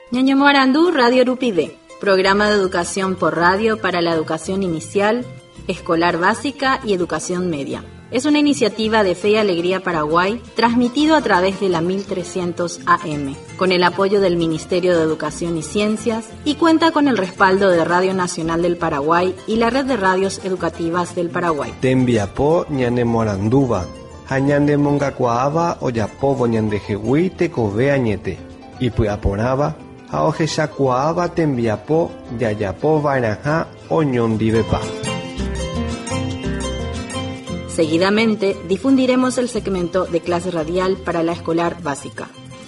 Ñañomoarandú Radio Rupide, programa de educación por radio para la educación inicial, escolar básica y educación media. Es una iniciativa de Fe y Alegría Paraguay, transmitido a través de la 1300 AM, con el apoyo del Ministerio de Educación y Ciencias, y cuenta con el respaldo de Radio Nacional del Paraguay y la Red de Radios Educativas del Paraguay. Tembiapó ñanemoranduba, hañandemongacuaaba oyapobo ñandejehui tekove añete, y puyaporaba, haojeshakuaaba tembiapó yayapo vairajá oñondivepa. Seguidamente difundiremos el segmento de clase radial para la escolar básica.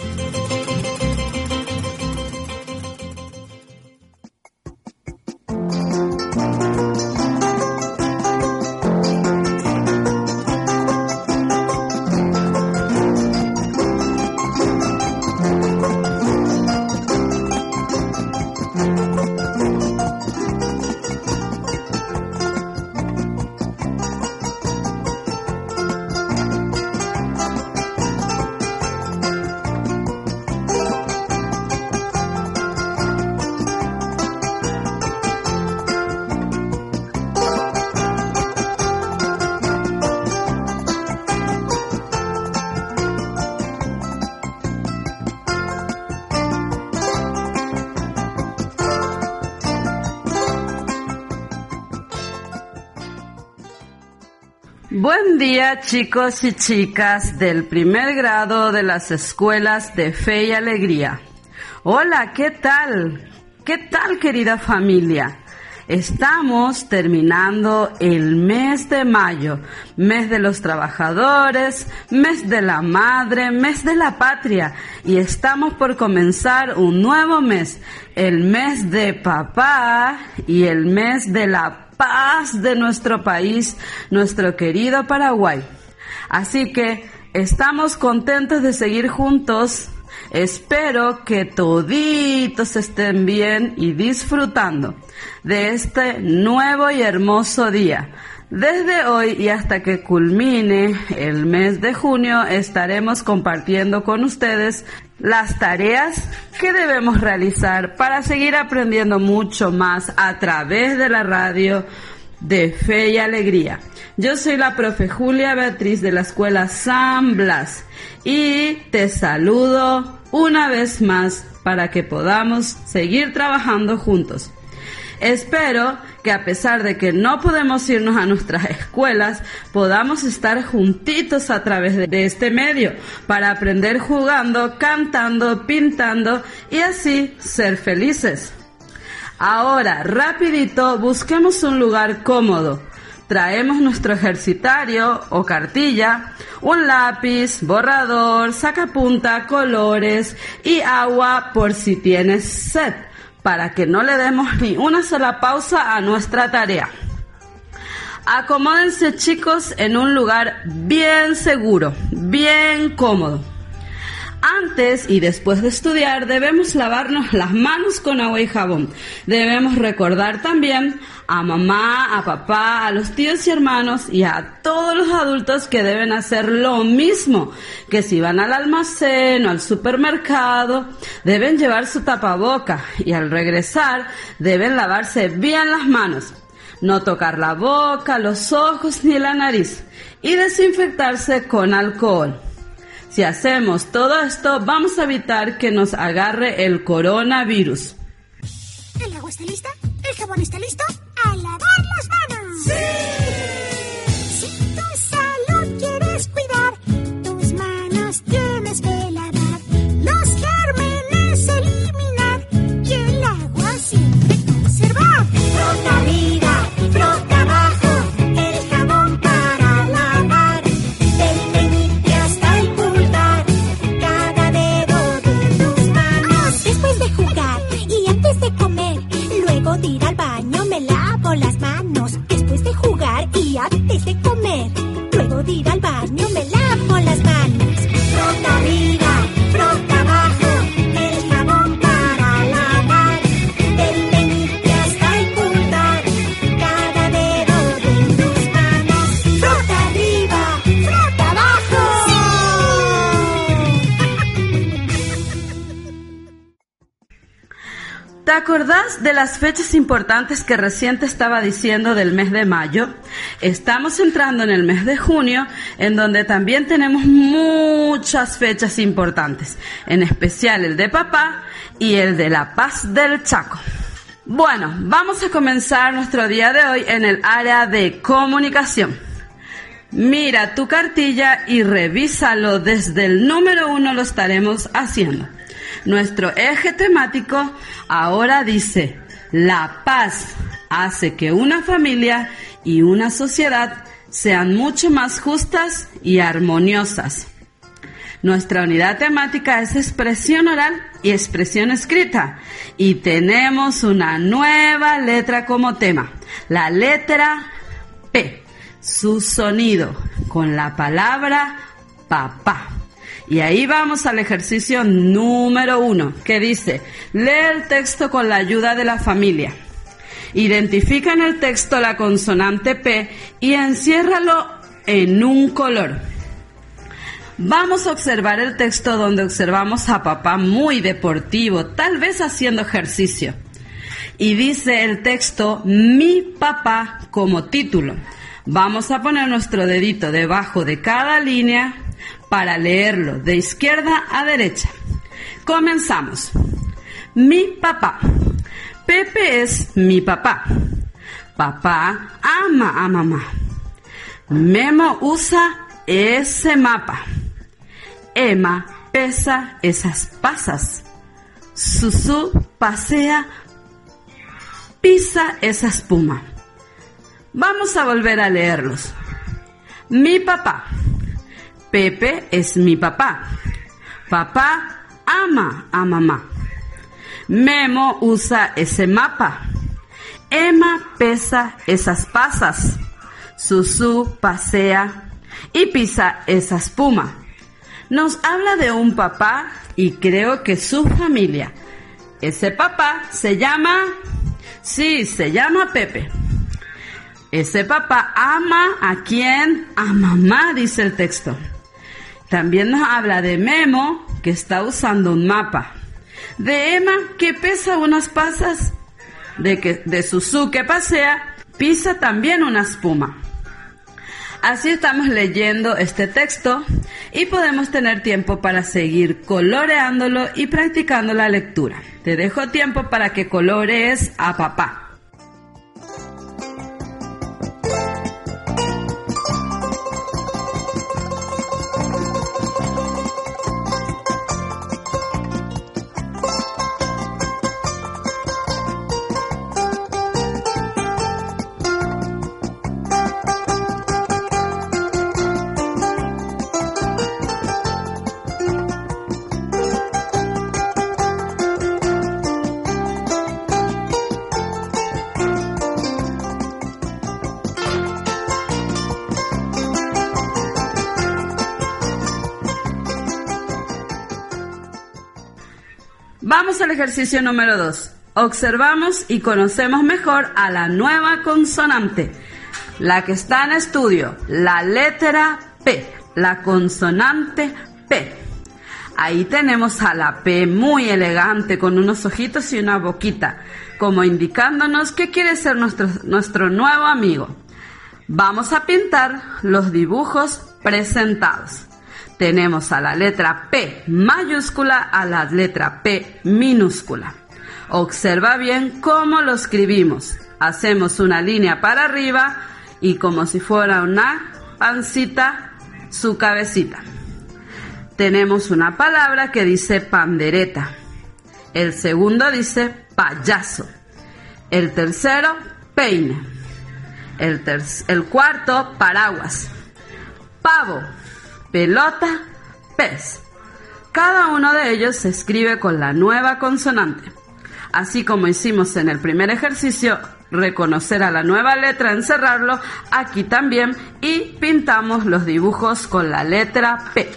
Buen día, chicos y chicas del primer grado de las escuelas de Fe y Alegría. Hola, ¿qué tal? ¿Qué tal, querida familia? Estamos terminando el mes de mayo, mes de los trabajadores, mes de la madre, mes de la patria, y estamos por comenzar un nuevo mes, el mes de papá y el mes de la paz de nuestro país, nuestro querido Paraguay. Así que estamos contentos de seguir juntos. Espero que toditos estén bien y disfrutando de este nuevo y hermoso día. Desde hoy y hasta que culmine el mes de junio estaremos compartiendo con ustedes las tareas que debemos realizar para seguir aprendiendo mucho más a través de la radio de Fe y Alegría. Yo soy la profe Julia Beatriz de la escuela San Blas y te saludo una vez más para que podamos seguir trabajando juntos. Espero que a pesar de que no podemos irnos a nuestras escuelas, podamos estar juntitos a través de este medio para aprender jugando, cantando, pintando y así ser felices. Ahora, rapidito, busquemos un lugar cómodo. Traemos nuestro ejercitario o cartilla, un lápiz, borrador, sacapunta, colores y agua por si tienes sed, para que no le demos ni una sola pausa a nuestra tarea. Acomódense, chicos, en un lugar bien seguro, bien cómodo. Antes y después de estudiar debemos lavarnos las manos con agua y jabón. Debemos recordar también a mamá, a papá, a los tíos y hermanos y a todos los adultos que deben hacer lo mismo, que si van al almacén o al supermercado deben llevar su tapaboca y al regresar deben lavarse bien las manos, no tocar la boca, los ojos ni la nariz y desinfectarse con alcohol. Si hacemos todo esto, vamos a evitar que nos agarre el coronavirus. ¿El agua está lista? ¿El jabón está listo? ¡A lavar las manos! ¡Sí! Si tu salud quieres cuidar, tus manos tienes que lavar. Los gérmenes eliminar y el agua siempre conservar. Frota arriba, frota abajo, el jabón para lavar. Del meñique hasta el pulgar, cada dedo de tus manos. Después de jugar y antes de comer, luego de ir al baño me lavo las manos. Después de jugar y antes de comer, luego de ir al baño me lavo las manos. Frota arriba, frota abajo, el jabón para lavar. Del meñique hasta el pulgar, cada dedo de tus manos. Frota arriba, frota abajo. ¡Sí! ¿Te acordás de las fechas importantes que recién te estaba diciendo del mes de mayo? Estamos entrando en el mes de junio, en donde también tenemos muchas fechas importantes, en especial el de papá y el de la Paz del Chaco. Bueno, vamos a comenzar nuestro día de hoy en el área de comunicación. Mira tu cartilla y revísalo, desde el número 1 lo estaremos haciendo. Nuestro eje temático ahora dice: la paz hace que una familia y una sociedad sean mucho más justas y armoniosas. Nuestra unidad temática es expresión oral y expresión escrita, y tenemos una nueva letra como tema, la letra P, su sonido con la palabra papá. Y ahí vamos al ejercicio número 1, que dice: lee el texto con la ayuda de la familia. Identifica en el texto la consonante P y enciérralo en un color. Vamos a observar el texto donde observamos a papá muy deportivo, tal vez haciendo ejercicio. Y dice el texto mi papá como título. Vamos a poner nuestro dedito debajo de cada línea para leerlo de izquierda a derecha. Comenzamos. Mi papá. Pepe es mi papá. Papá ama a mamá. Memo usa ese mapa. Emma pesa esas pasas. Susú pasea, pisa esa espuma. Vamos a volver a leerlos. Mi papá. Pepe es mi papá. Papá ama a mamá. Memo usa ese mapa. Emma pesa esas pasas. Susú pasea y pisa esa espuma. Nos habla de un papá y creo que su familia. Ese papá se llama Pepe. Ese papá ama ¿a quién? A mamá, dice el texto. También nos habla de Memo, que está usando un mapa. De Emma, que pesa unas pasas. De Susú, que pasea, pisa también una espuma. Así estamos leyendo este texto y podemos tener tiempo para seguir coloreándolo y practicando la lectura. Te dejo tiempo para que colorees a papá. Vamos al ejercicio número 2. Observamos y conocemos mejor a la nueva consonante, la que está en estudio, la letra P, la consonante P. Ahí tenemos a la P muy elegante, con unos ojitos y una boquita, como indicándonos que quiere ser nuestro nuevo amigo. Vamos a pintar los dibujos presentados. Tenemos a la letra P mayúscula a la letra P minúscula. Observa bien cómo lo escribimos. Hacemos una línea para arriba y como si fuera una pancita, su cabecita. Tenemos una palabra que dice pandereta. El segundo dice payaso. El tercero, peine. El cuarto, paraguas. Pavo, pelota, pez. Cada uno de ellos se escribe con la nueva consonante. Así como hicimos en el primer ejercicio, reconocer a la nueva letra, encerrarlo, aquí también, y pintamos los dibujos con la letra P.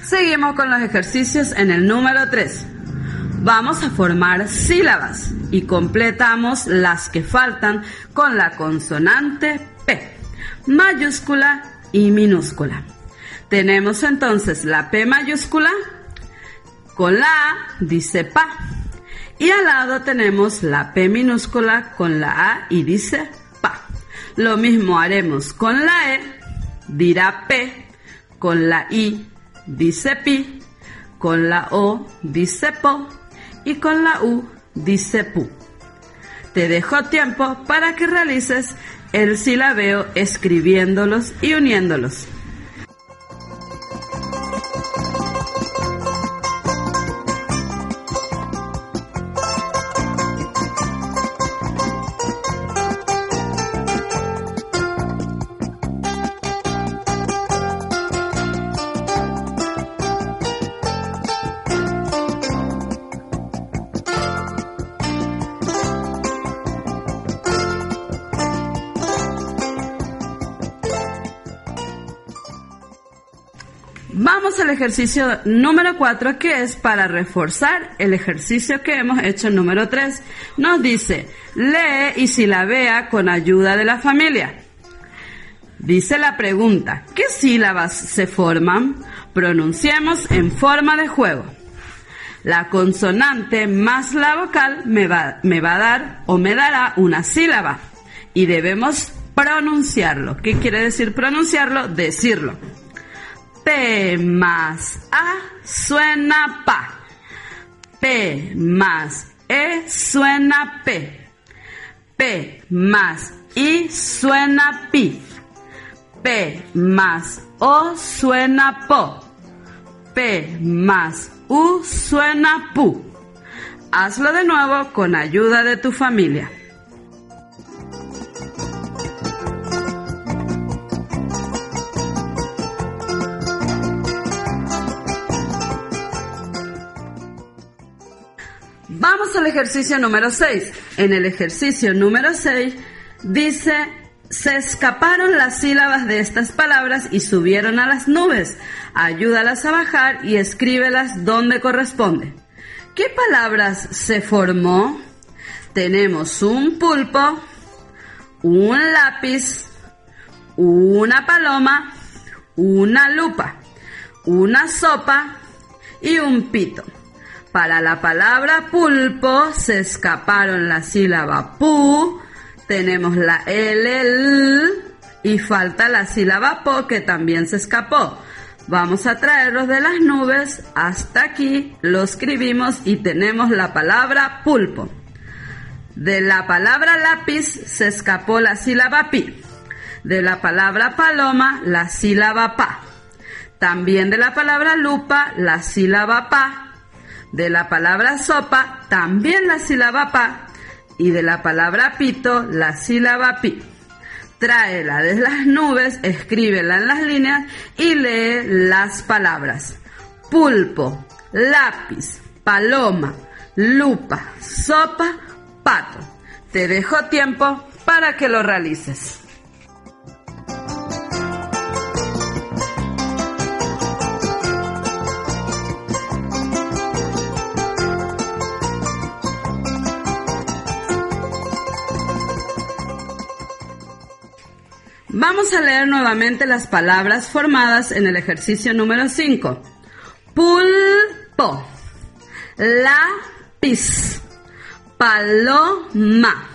Seguimos con los ejercicios en el número 3. Vamos a formar sílabas y completamos las que faltan con la consonante P, mayúscula y minúscula. Tenemos entonces la P mayúscula, con la A dice pa, y al lado tenemos la P minúscula con la A y dice pa. Lo mismo haremos con la E, dirá P, con la I dice pi, con la O dice po y con la U dice pu. Te dejo tiempo para que realices el silabeo escribiéndolos y uniéndolos. Vamos al ejercicio número 4, que es para reforzar el ejercicio que hemos hecho en número 3. Nos dice, lee y silabea con ayuda de la familia. Dice la pregunta, ¿qué sílabas se forman? Pronunciemos en forma de juego. La consonante más la vocal me va a dar o me dará una sílaba y debemos pronunciarlo. ¿Qué quiere decir pronunciarlo? Decirlo. P más A suena pa. P más E suena P. P más I suena pi. P más O suena po. P más U suena pu. Hazlo de nuevo con ayuda de tu familia. Vamos al ejercicio número 6. En el ejercicio número 6 dice, se escaparon las sílabas de estas palabras y subieron a las nubes. Ayúdalas a bajar y escríbelas donde corresponde. ¿Qué palabras se formó? Tenemos un pulpo, un lápiz, una paloma, una lupa, una sopa y un pito. Para la palabra pulpo se escaparon la sílaba pu, tenemos la L y falta la sílaba po, que también se escapó. Vamos a traerlos de las nubes hasta aquí, lo escribimos y tenemos la palabra pulpo. De la palabra lápiz se escapó la sílaba pi. De la palabra paloma la sílaba pa. También de la palabra lupa la sílaba pa. De la palabra sopa, también la sílaba pa, y de la palabra pito, la sílaba pi. Tráela de las nubes, escríbela en las líneas y lee las palabras. Pulpo, lápiz, paloma, lupa, sopa, pato. Te dejo tiempo para que lo realices. Vamos a leer nuevamente las palabras formadas en el ejercicio número 5. Pulpo, lápiz, paloma,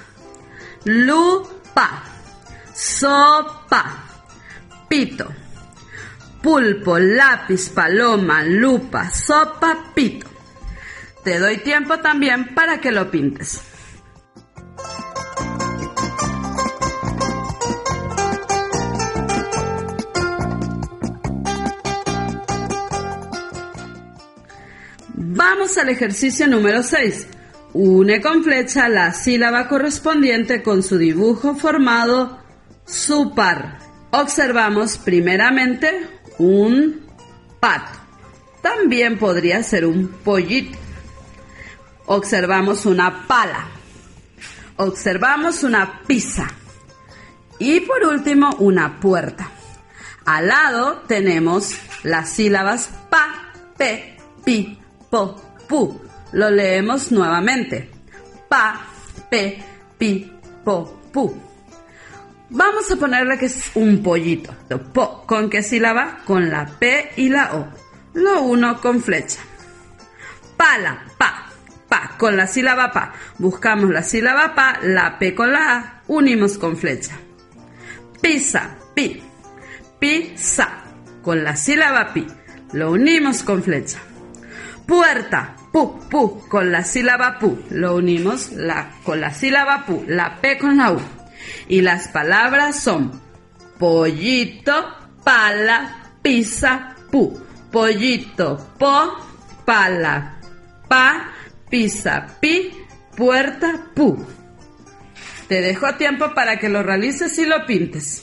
lupa, sopa, pito. Pulpo, lápiz, paloma, lupa, sopa, pito. Te doy tiempo también para que lo pintes. Vamos al ejercicio número 6. Une con flecha la sílaba correspondiente con su dibujo formado su par. Observamos primeramente un pato. También podría ser un pollito. Observamos una pala. Observamos una pizza. Y por último, una puerta. Al lado tenemos las sílabas pa pe, pi, po, pu. Lo leemos nuevamente. Pa, pe, pi, po, pu. Vamos a ponerle que es un pollito. Po, ¿con qué sílaba? Con la P y la O. Lo uno con flecha. Pala, pa, pa, con la sílaba pa. Buscamos la sílaba pa, la P con la A, unimos con flecha. Pisa, pi, pisa, con la sílaba pi, lo unimos con flecha. Puerta, pu, pu, con la sílaba pu, lo unimos con la sílaba pu, la P con la U. Y las palabras son pollito, pala, pisa, pu. Pollito, po, pala, pa, pisa, pi, puerta, pu. Te dejo tiempo para que lo realices y lo pintes.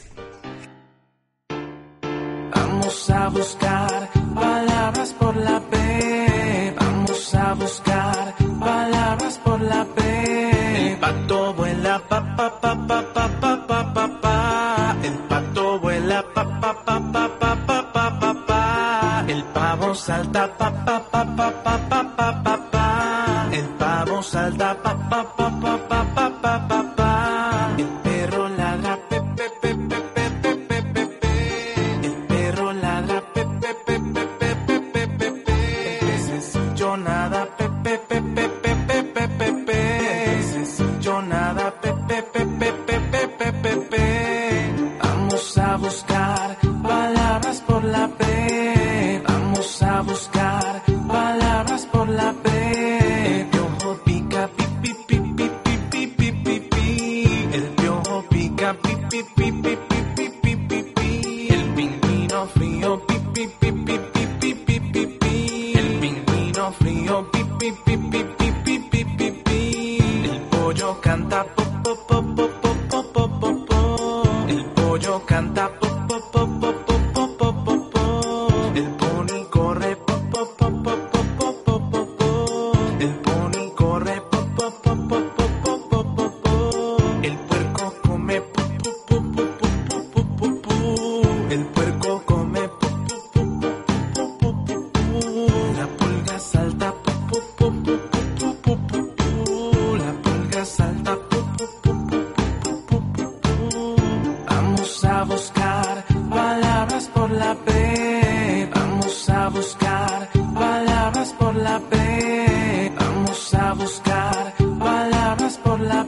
Vamos a buscar palabras por la P. Vamos a buscar palabras por la P. El pato vuela pa pa pa pa pa pa pa pa pa. El pato vuela pa pa pa pa pa pa pa pa pa. El pavo salta pa pa pa pa pa pa pa pa pa. El pavo salta pa pa pa pa pa pa pa pa pa. El perro ladra pe pe pe pe pe pe pe pe pe. El perro ladra pe pe pe pe pe pe pe pe pe. El pececillo nada pe pe pe pe pe pe pe pe pe. El pececillo nada pe pe pe pe pe pe pe pe pe. Vamos a buscar palabras por la P. Vamos a buscar palabras por la P. El piojo pica pi pi pi pi pi pi pi pi. El piojo pica pi pi pi pi pi pi pi pi. El pingüino frío pi pi pi pi pi pi pi pi. El pingüino frío pi pi pi pi pi pi pi pi. El pollo canta po po po po po po po po. El pollo canta po po po po po po po po. El pony corre po po po po po po po po. El pony corre po po po po po po po po. El puerco come po po po po po po po. El puerco come po po po po po po. La pulga salta po po po po po po. La pulga salta po po po po po. Vamos a buscar palabras por la P. Vamos a buscar palabras por la P. Vamos a buscar palabras por la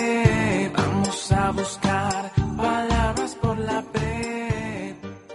P. Vamos a buscar palabras por la P.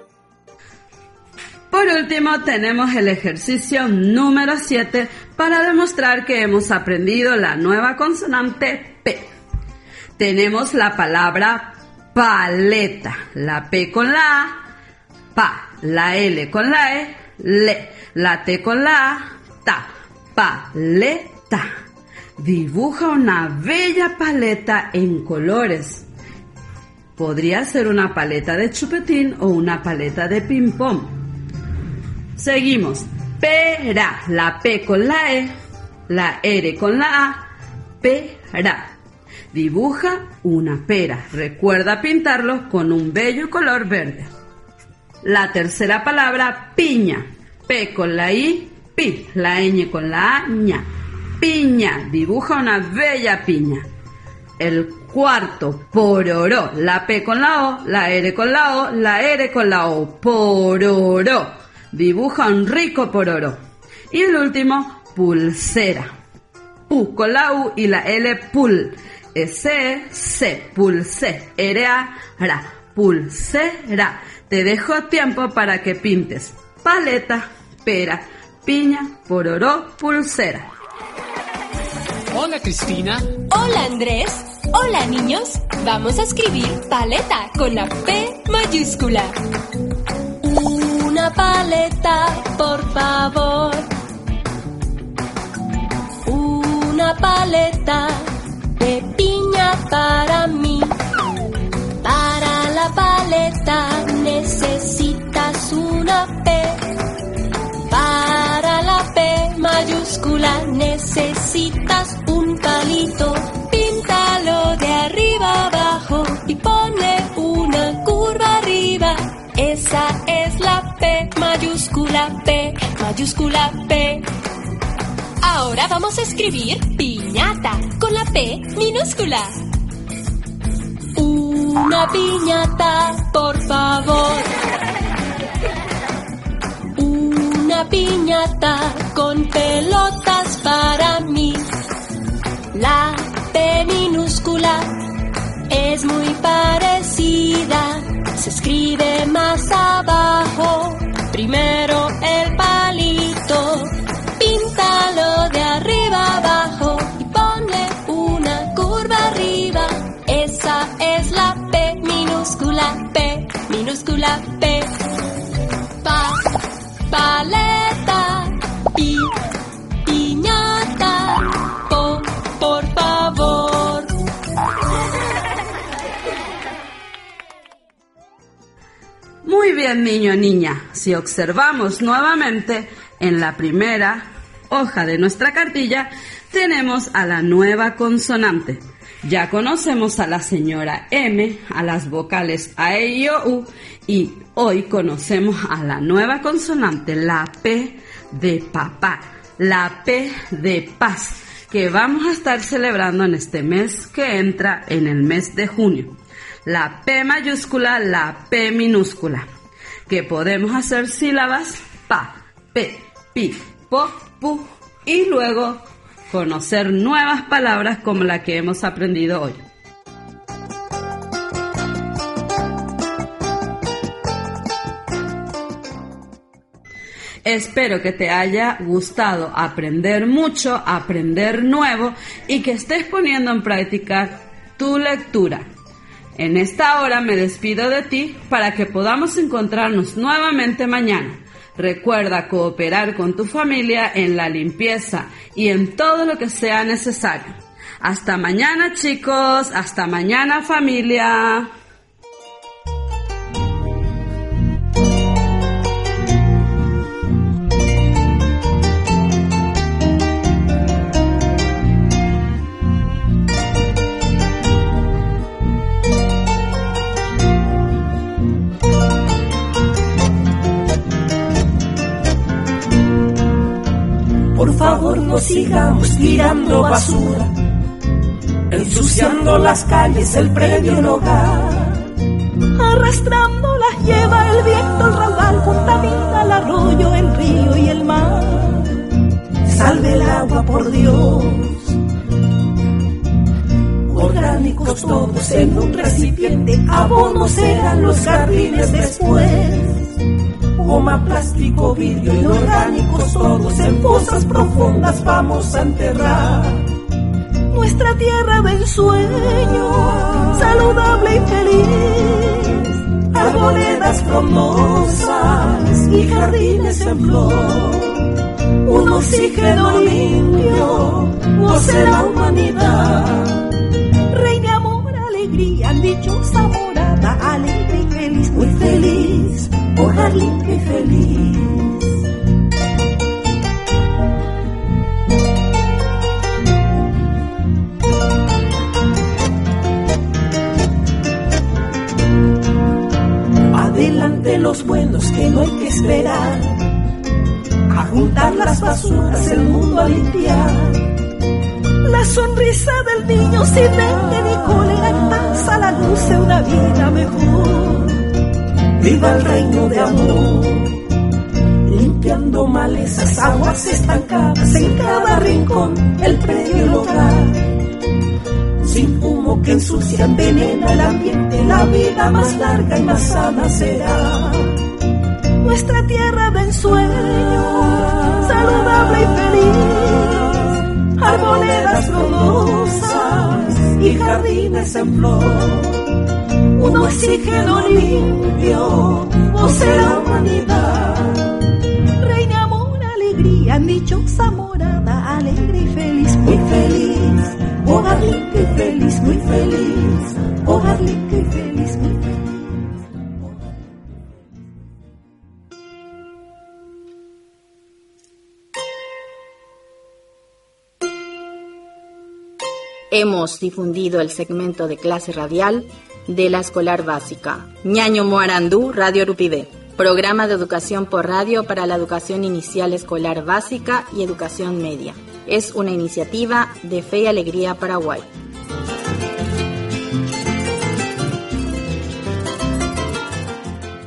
Por último, tenemos el ejercicio número 7 para demostrar que hemos aprendido la nueva consonante P. Tenemos la palabra paleta, la P con la A, pa, la L con la E, le, la T con la A, ta, paleta. Dibuja una bella paleta en colores. Podría ser una paleta de chupetín o una paleta de ping-pong. Seguimos. Pera, la P con la E, la R con la A, pera. Dibuja una pera. Recuerda pintarlo con un bello color verde. La tercera palabra, piña. P con la I, pi. La ñ con la A, ña. Piña. Dibuja una bella piña. El cuarto, pororó. La P con la O, la R con la O, la R con la O. Pororó. Dibuja un rico pororó. Y el último, pulsera. Pu con la U y la L, pul. S, pulse, R-A, ra, pulsera. Te dejo tiempo para que pintes paleta, pera, piña, pororó, pulsera. Hola, Cristina. Hola, Andrés. Hola, niños. Vamos a escribir paleta con la P mayúscula. Una paleta, por favor. Una paleta de piña para mí. Para la paleta necesitas una P. Para la P mayúscula necesitas un palito. Píntalo de arriba abajo y ponle una curva arriba. Esa es la P mayúscula. mayúscula, P mayúscula, P. Ahora vamos a escribir piñata con la P minúscula. Una piñata, por favor. Una piñata con pelotas para mí. La P minúscula es muy parecida. Se escribe más abajo. Primero el palito, píntalo de arriba abajo y ponle una curva arriba. Esa es la P minúscula, P minúscula, P. Paleta, piñata, por favor. Muy bien, niño o niña. Si observamos nuevamente en la primera hoja de nuestra cartilla, tenemos a la nueva consonante. Ya conocemos a la señora M, a las vocales A, E, I, O, U, y hoy conocemos a la nueva consonante, la P de papá, la P de paz, que vamos a estar celebrando en este mes que entra en el mes de junio. La P mayúscula, la P minúscula, que podemos hacer sílabas pa, pe, pi, po, pu, y luego conocer nuevas palabras como la que hemos aprendido hoy. Espero que te haya gustado aprender mucho, aprender nuevo y que estés poniendo en práctica tu lectura. En esta hora me despido de ti para que podamos encontrarnos nuevamente mañana. Recuerda cooperar con tu familia en la limpieza y en todo lo que sea necesario. Hasta mañana, chicos. Hasta mañana, familia. Por favor, no sigamos tirando basura, ensuciando las calles, el predio, el hogar. Arrastrando las lleva el viento, el raudal contamina el arroyo, el río y el mar. Salve el agua, por Dios. Orgánicos todos en un recipiente, abonos serán los jardines después. Goma, plástico, vidrio, inorgánicos todos en fosas profundas vamos a enterrar. Nuestra tierra de ensueño, saludable y feliz, arboledas frondosas y jardines en flor. Un oxígeno limpio, goce la humanidad. Reina, amor, alegría, dichosa morada, alegre y feliz, muy feliz. Hogar limpio y feliz. Adelante los buenos que no hay que esperar, a juntar las basuras, el mundo a limpiar. La sonrisa del niño sin mente ni cólera, en paz a la luz de una vida mejor. Viva el reino de amor, limpiando malezas, aguas estancadas en cada rincón, el predio, el hogar. Sin humo que ensucia, envenena el ambiente, la vida más larga y más sana será. Nuestra tierra de ensueño, saludable y feliz, arboledas frondosas y jardines en flor. Un oxígeno limpio, goce la humanidad. Reina, amor, alegría, dichosa morada, alegre y feliz, muy feliz. Hogar limpio y feliz, muy feliz. Hogar limpio y feliz, muy feliz. Hemos difundido el segmento de clase radial de la escolar básica Ñaño Moarandú, Radio Rupidé. programa de educación por radio para la educación inicial escolar básica y educación media. Es una iniciativa de Fe y Alegría Paraguay.